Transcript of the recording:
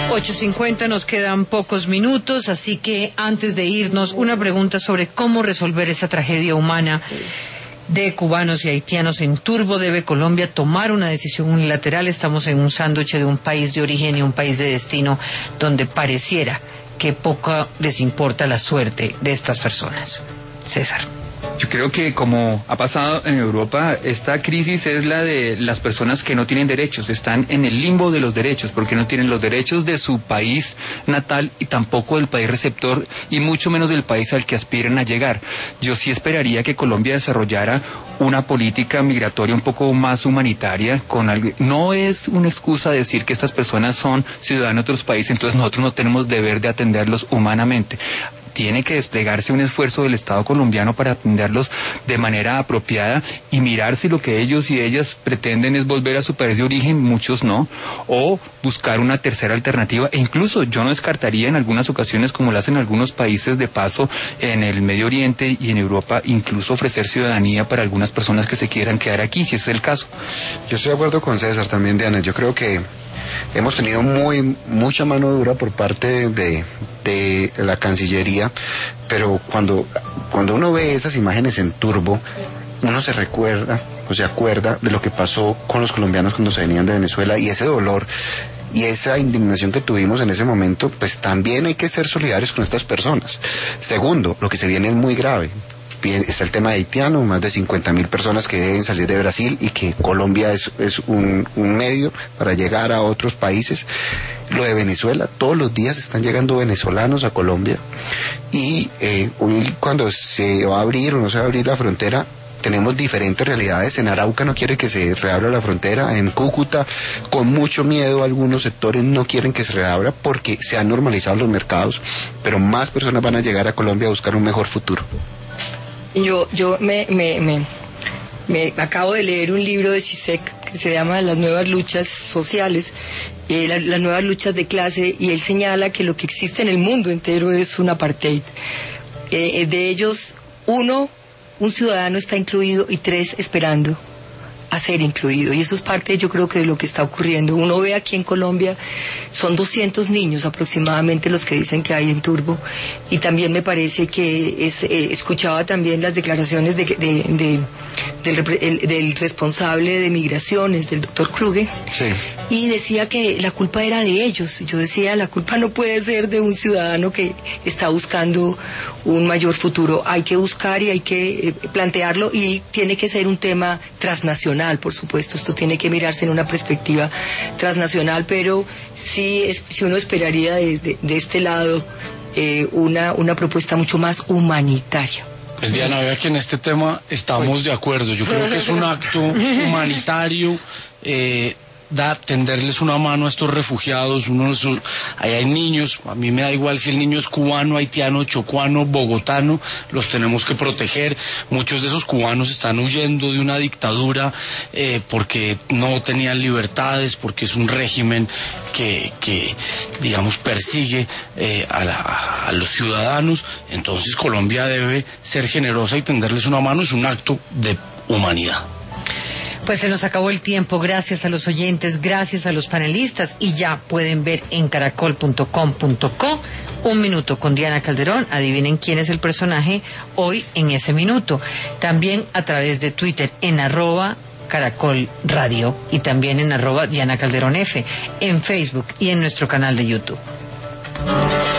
8:50, nos quedan pocos minutos, así que antes de irnos, una pregunta sobre cómo resolver esa tragedia humana de cubanos y haitianos en Turbo. ¿Debe Colombia tomar una decisión unilateral? Estamos en un sándwich de un país de origen y un país de destino donde pareciera que poco les importa la suerte de estas personas. César. Yo creo que, como ha pasado en Europa, esta crisis es la de las personas que no tienen derechos, están en el limbo de los derechos, porque no tienen los derechos de su país natal y tampoco del país receptor, y mucho menos del país al que aspiran a llegar. Yo sí esperaría que Colombia desarrollara una política migratoria un poco más humanitaria. No es una excusa decir que estas personas son ciudadanos de otros países, entonces nosotros no tenemos deber de atenderlos humanamente. Tiene que desplegarse un esfuerzo del Estado colombiano para atenderlos de manera apropiada y mirar si lo que ellos y ellas pretenden es volver a su país de origen, muchos no, o buscar una tercera alternativa. E incluso yo no descartaría en algunas ocasiones, como lo hacen algunos países de paso en el Medio Oriente y en Europa, incluso ofrecer ciudadanía para algunas personas que se quieran quedar aquí, si ese es el caso. Yo estoy de acuerdo con César también, Diana. Yo creo que hemos tenido mucha mano dura por parte de la Cancillería, pero cuando uno ve esas imágenes en Turbo, uno se recuerda o se acuerda de lo que pasó con los colombianos cuando se venían de Venezuela, y ese dolor y esa indignación que tuvimos en ese momento, pues también hay que ser solidarios con estas personas. Segundo, lo que se viene es muy grave. Está el tema haitiano, más de 50.000 personas que deben salir de Brasil y que Colombia es un medio para llegar a otros países. Lo de Venezuela, todos los días están llegando venezolanos a Colombia, y hoy, cuando se va a abrir o no se va a abrir la frontera, tenemos diferentes realidades. En Arauca no quiere que se reabra la frontera, en Cúcuta con mucho miedo algunos sectores no quieren que se reabra porque se han normalizado los mercados, pero más personas van a llegar a Colombia a buscar un mejor futuro. Yo me acabo de leer un libro de Zizek que se llama Las nuevas luchas sociales, las nuevas luchas de clase, y él señala que lo que existe en el mundo entero es un apartheid. De ellos, un ciudadano está incluido y 3 esperando a ser incluido, y eso es parte, yo creo, que de lo que está ocurriendo. Uno ve aquí en Colombia, son 200 niños aproximadamente los que dicen que hay en Turbo, y también me parece que escuchaba también las declaraciones del responsable de migraciones, del doctor Kruger, sí, y decía que la culpa era de ellos. Yo decía, la culpa no puede ser de un ciudadano que está buscando un mayor futuro. Hay que buscar y hay que plantearlo, y tiene que ser un tema transnacional, por supuesto. Esto tiene que mirarse en una perspectiva transnacional, pero sí uno esperaría de este lado una propuesta mucho más humanitaria. Pues Diana, vea que en este tema estamos de acuerdo. Yo creo que es un acto humanitario, tenderles una mano a estos refugiados. Ahí hay niños, a mí me da igual si el niño es cubano, haitiano, chocuano, bogotano, los tenemos que proteger. Muchos de esos cubanos están huyendo de una dictadura porque no tenían libertades, porque es un régimen que digamos, persigue a los ciudadanos. Entonces Colombia debe ser generosa y tenderles una mano. Es un acto de humanidad. Pues se nos acabó el tiempo. Gracias a los oyentes, gracias a los panelistas, y ya pueden ver en caracol.com.co Un Minuto con Diana Calderón. Adivinen quién es el personaje hoy en ese minuto. También a través de Twitter en @Caracol Radio, y también en @Diana Calderón F, en Facebook y en nuestro canal de YouTube.